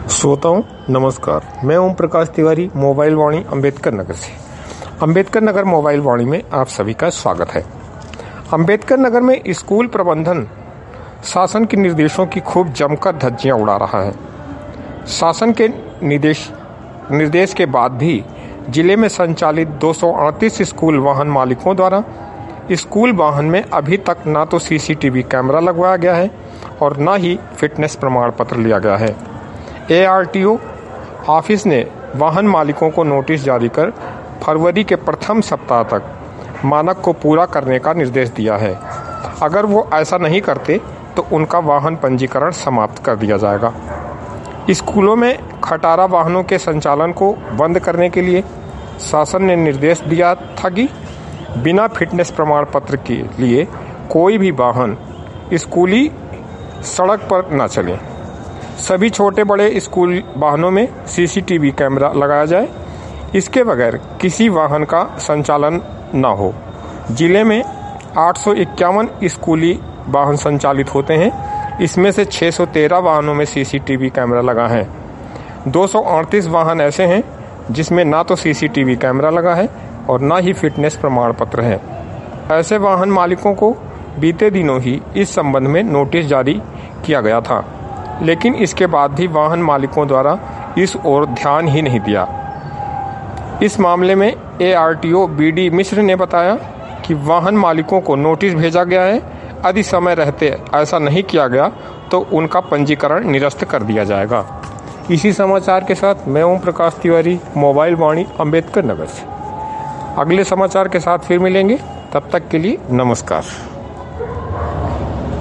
श्रोताओं नमस्कार, मैं ओम प्रकाश तिवारी मोबाइल वाणी अम्बेडकर नगर से। अम्बेडकर नगर मोबाइल वाणी में आप सभी का स्वागत है। अम्बेडकर नगर में स्कूल प्रबंधन शासन के निर्देशों की खूब जमकर धज्जियां उड़ा रहा है। शासन के निर्देश के बाद भी जिले में संचालित 238 स्कूल वाहन मालिकों द्वारा स्कूल वाहन में अभी तक ना तो सीसीटीवी कैमरा लगवाया गया है और न ही फिटनेस प्रमाण पत्र लिया गया है। ARTO ऑफिस ने वाहन मालिकों को नोटिस जारी कर फरवरी के प्रथम सप्ताह तक मानक को पूरा करने का निर्देश दिया है। अगर वो ऐसा नहीं करते तो उनका वाहन पंजीकरण समाप्त कर दिया जाएगा। स्कूलों में खटारा वाहनों के संचालन को बंद करने के लिए शासन ने निर्देश दिया था कि बिना फिटनेस प्रमाण पत्र के लिए कोई भी वाहन स्कूली सड़क पर न चले। सभी छोटे बड़े स्कूल वाहनों में सीसीटीवी कैमरा लगाया जाए। इसके बगैर किसी वाहन का संचालन न हो। जिले में 851 स्कूली वाहन संचालित होते हैं। इसमें से 613 वाहनों में सीसीटीवी कैमरा लगा है। 238 वाहन ऐसे हैं जिसमें ना तो सीसीटीवी कैमरा लगा है और ना ही फिटनेस प्रमाण पत्र है। ऐसे वाहन मालिकों को बीते दिनों ही इस संबंध में नोटिस जारी किया गया था, लेकिन इसके बाद भी वाहन मालिकों द्वारा इस ओर ध्यान ही नहीं दिया। इस मामले में ARTO BD मिश्र ने बताया कि वाहन मालिकों को नोटिस भेजा गया है। यदि समय रहते ऐसा नहीं किया गया तो उनका पंजीकरण निरस्त कर दिया जाएगा। इसी समाचार के साथ मैं ओम प्रकाश तिवारी मोबाइल वाणी अम्बेडकर नगर से। अगले समाचार के साथ फिर मिलेंगे, तब तक के लिए नमस्कार।